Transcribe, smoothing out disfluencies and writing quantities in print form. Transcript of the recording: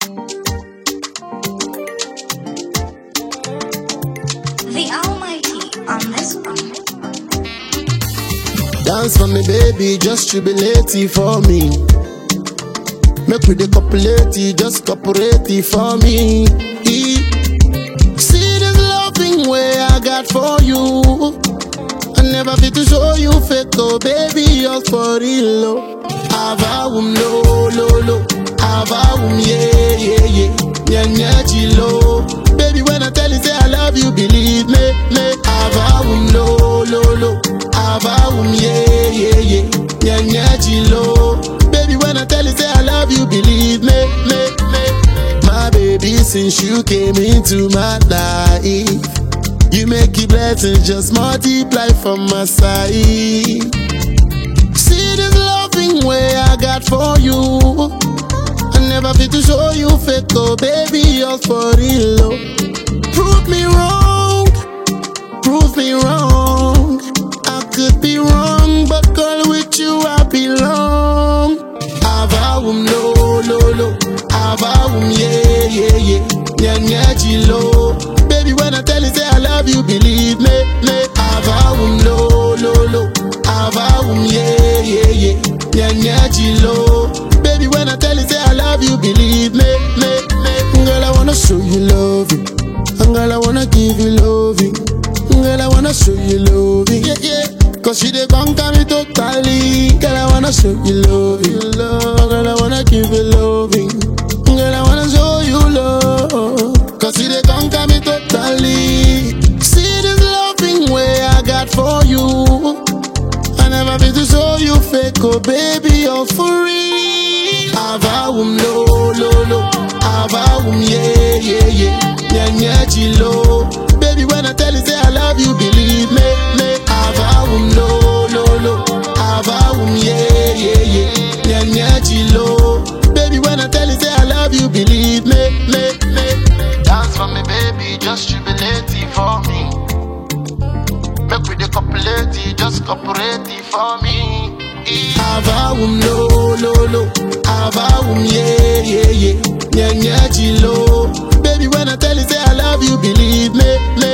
The Almighty on this one. Dance for me, baby, just jubilate for me. Make we the copulate, just cooperate for me. See this loving way I got for you. I never fit to show you fake, oh baby, yours for real. Oh. Avawum lo lo lo, avawum yeah yeah yeah, nya nya chilo. Baby, when I tell you say I love you, believe me. Avawum lo lo lo, avawum yeah yeah yeah, nya nya chilo. Baby, when I tell you say I love you, believe me. My baby, since you came into my life, you make your blessings just multiply from my side. See this loving way I got for you. I never fit to show you fake, oh baby, yours for real. Oh. Prove me wrong. I could be wrong, but girl, with you I belong. Avawum lo lo lo, avawum yeah yeah yeah, nya nya chilo. Baby, when I tell you say I love you, believe me. Avawum lo lo lo, avawum yeah yeah yeah, nya nya chilo. Baby, when I tell you say I love you, believe me. Girl, I wanna show you loving. Girl, I wanna give you loving. Girl, I wanna show you loving. Yeah, yeah. Cause she dey conquer me totally. Girl, I wanna show you loving. Girl, I wanna give you loving. Girl, I wanna show you love. Cause she dey conquer me totally. See this loving way I got for you. I never been to show you fake, oh baby, you're for real. Avawum lo lo lo, avawum yeah yeah yeah, nya nya chilo. Baby, when I tell you say I love you, believe me. Avawum lo lo lo, avawum yeah yeah yeah, nya nya chilo. Baby, when I tell you say I love you, believe me. Dance for me, baby, just jubilate for me. Make we the copulate, just cooperate for me. Avawum lo lo lo, avawum yeah yeah yeah, nya nya chilo. Baby, when I tell you say I love you, believe me.